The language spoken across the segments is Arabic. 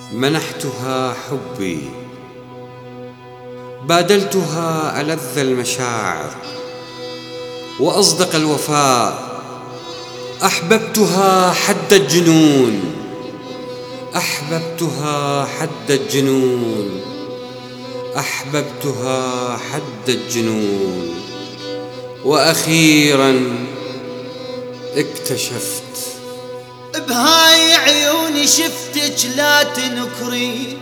منحتها حبي، بادلتها ألذ المشاعر وأصدق الوفاء، أحببتها حد الجنون، أحببتها حد الجنون، أحببتها حد الجنون. وأخيرا اكتشفت بهاي عيوني شفتك لا تنكري،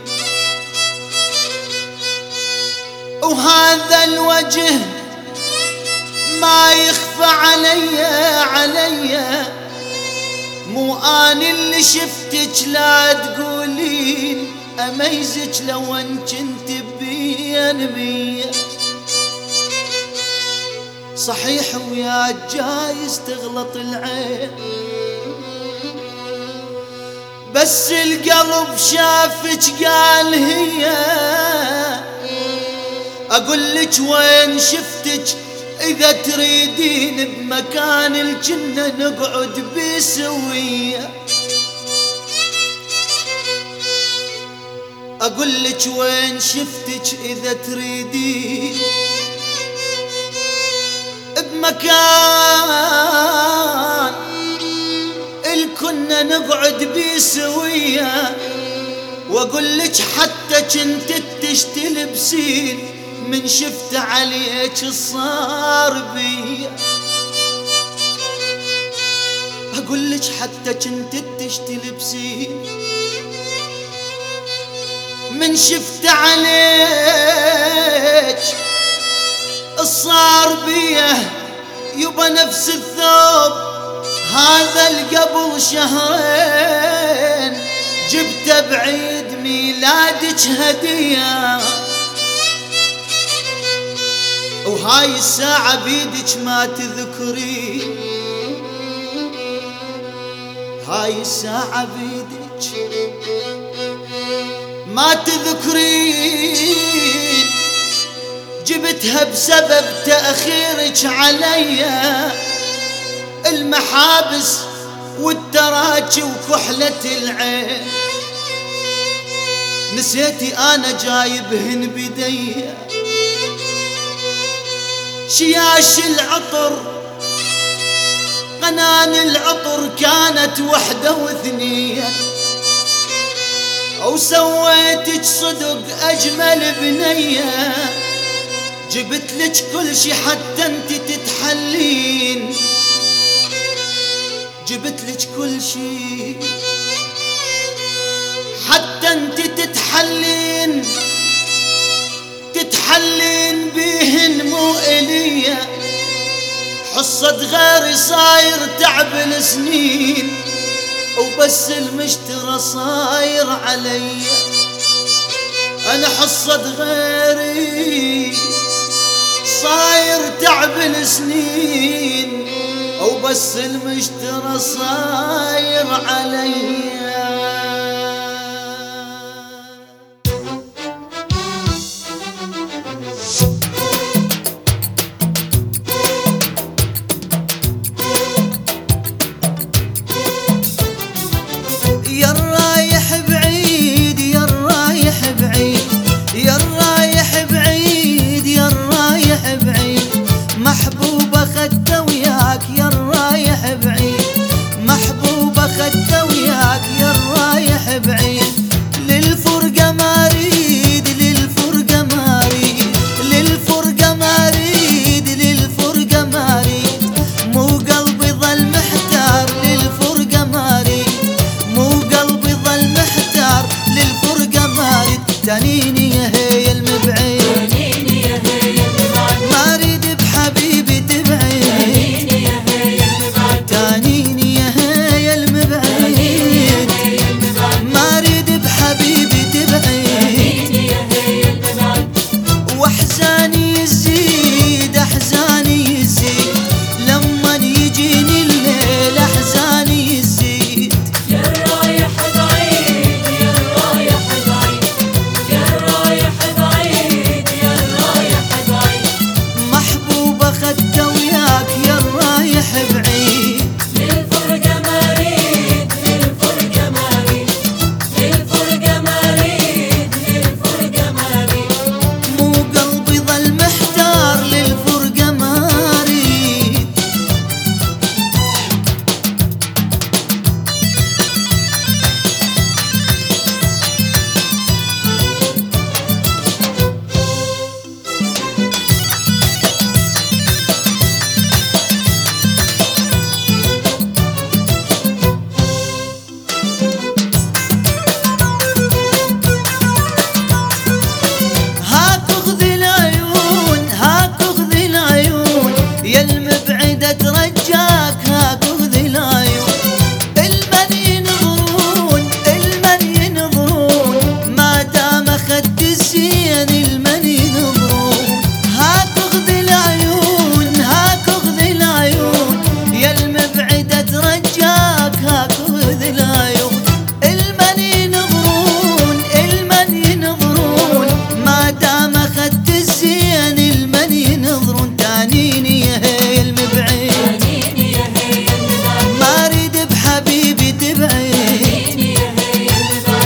وهذا الوجه ما يخفى علي مو أنا اللي شفتك لا تقولين أميزك لو ان كنت بين بيا. صحيح ويا جايز تغلط العين، بس القلب شافك قال هي. أقول لك وين شفتك إذا تريدين بمكان الجنة نقعد بسوية. أقول لك وين شفتك إذا تريدين بمكان الكنا نقعد بسوية. وأقول لك حتى كنت تلبسين من شفت عليك صار بيا. أقول لك حتى كنت تلبسين من شفت عليك صار بيا. يبا نفس الثوب هذا القبل شهرين جبته بعيد ميلادك هدية، وهاي الساعة بيدك ما تذكري، هاي الساعة بيدك ما تذكرين. جبتها بسبب تأخيرك عليا، المحابس والتراجي وكحلة العين. نسيتي أنا جايبهن بديا، شياش العطر قنان العطر كانت وحدة واثنين. أو سويتك صدق أجمل بنية، جبت لك كل شي حتى انت تتحلين، جبت لك كل شي حتى انت تتحلين، تتحلين بيهن مو إليا. حصة غيري صاير تعب السنين، وبس المشترى صاير علي. أنا حصة غيري صاير تعب السنين، وبس المشترى صاير علي. تانيني يا هي المبعيد، تانيني يا هي المبعد، ما اريد بحبيبي تبعد، تانيني يا هي المبعد، تانيني يا هي المبعد، ما اريد بحبيبي تبعد، تانيني يا هي المبعد. واحزاني يزيد احزاني يزيد لما يجيني الليل، احزاني يزيد. يا رايح بعيد يا رايح بعيد يا رايح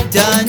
تاني